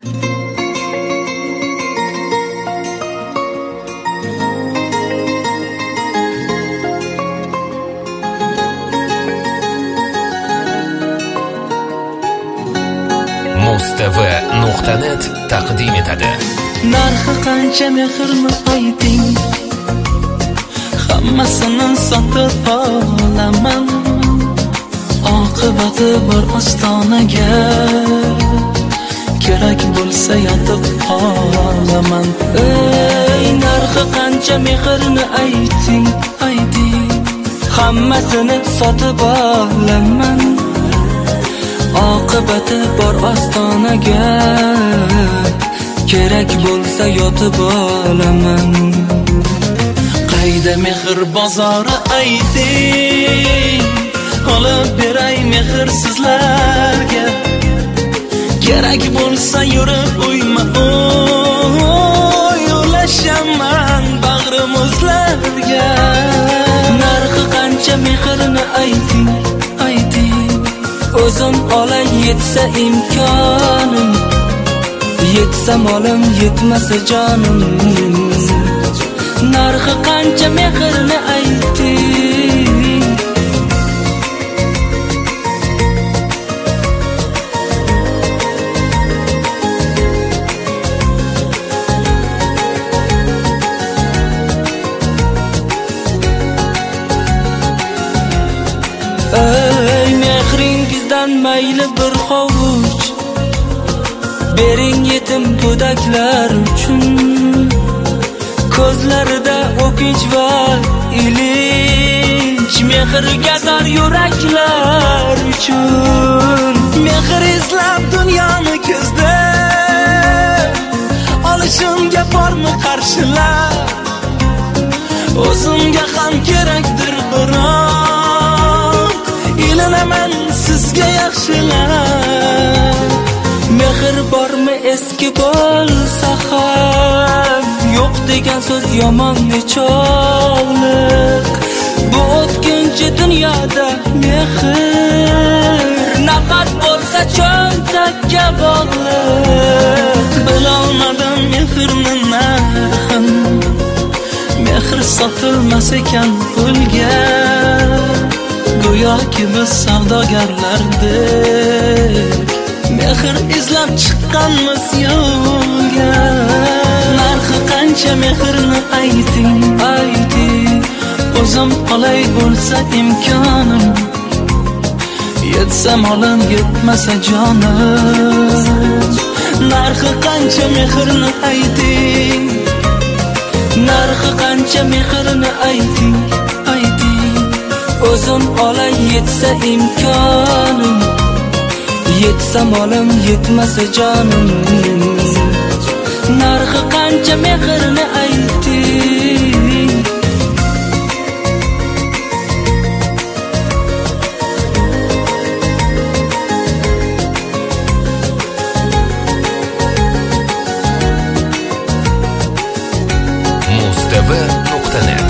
mustv.net taqdim etadi. Narxi qancha mehrni ayting, hammasini sotib olaman. Oqibati bor ostonaga, kerak bo'lsa yotib qolaman. Ey, narxi qancha mehrni ayting, hammasini sotib olaman. Oqibati bor ostonaga, kerak bo'lsa yotib olaman. Qayda mehr bozori ayting, olib beray mehr sizlarga. Kerak bo'lsa yurib uyma ulashaman bag'rimizlarga. Narxi qancha mehrni ayting, o'zim olay yetsa imkonim, yetsa molim yetmasa jonim. Narxi qancha mehrni ayting. Ey, mehringizdan mayli bir hovuch bering yetim go'daklar uchun. Ko'zlarida o'kinch va ilinj, mehrga zor yuraklar uchun. Mehr izlab dunyoni ko'zda olishimga bormi qarshilar? O'zimga ham kerakdir biroq, ilinaman sizga yaxshilar. Mehr bormi eski bo'lsa ham, yo'q degan so'z yomon nechog'liq. Bu o'tkinchi dunyoda mehr nafaqat bo'lsa cho'ntakka bog'liq. Bilolmadim mehrni narxin, mehr sotilmas ekan pulga. Go'yoki biz savdogarlardik, mehr izlab chiqqanmiz yo'lga. Narxi qancha mehrni ayting, o'zim olay bo'lsa imkonim, yetsa molim yetmasa jonim. Narxi qancha mehrni ayting, narxi qancha mehrni ayting, o'zim olay yetsa imkonim, yetsa molim yetmasa jonim. Narxi qancha mehrni ayting. mustv.net